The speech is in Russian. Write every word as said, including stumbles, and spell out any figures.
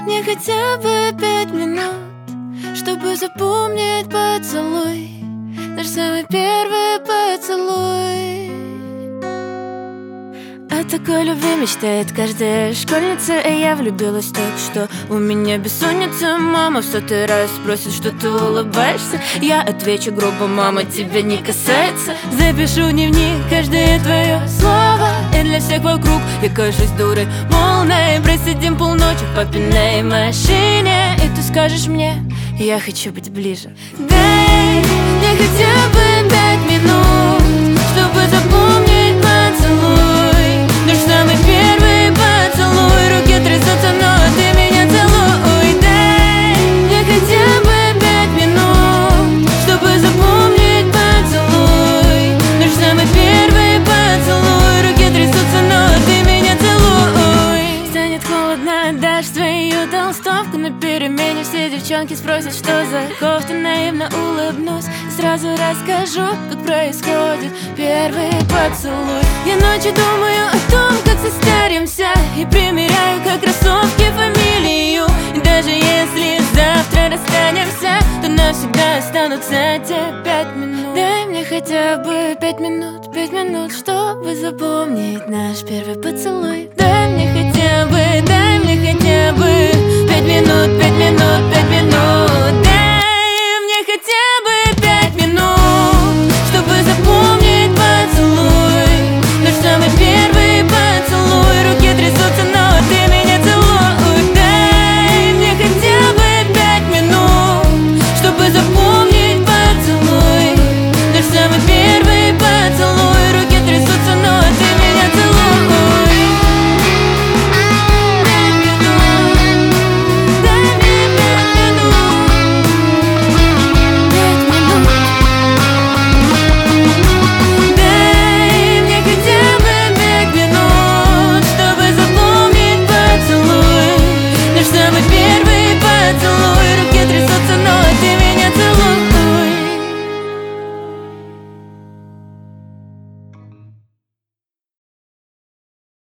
мне хотя бы пять минут, чтобы запомнить поцелуй, наш самый первый поцелуй. О такой любви мечтает каждая школьница, и я влюбилась так, что у меня бессонница. Мама в сотый раз спросит, что ты улыбаешься. Я отвечу грубо: мама, тебя не касается. Запишу в дневник каждое твое слово, и для всех вокруг я кажусь дурой полной. Просидим полночи в папиной машине, и ты скажешь мне: я хочу быть ближе. Дай мне хотя бы пять минут, чтобы запомнить поцелуй, наш самый первый поцелуй. Руки трясутся, но ты меня целуй. Дай мне хотя бы пять минут, чтобы запомнить поцелуй, наш самый первый поцелуй. Руки трясутся, но ты меня целуй. Станет холодно, отдашь свою толстовку на перемене. Все девчонки спросят, что за кофта. Наивно улыбнусь и сразу расскажу, как происходит первый поцелуй. Я ночью думаю о том, как состаримся, и примеряю, как кроссовки, фамилию. И даже если завтра расстанемся, то навсегда останутся те пять минут. Дай мне хотя бы пять минут, пять минут, чтобы запомнить наш первый поцелуй. Дай мне хотя бы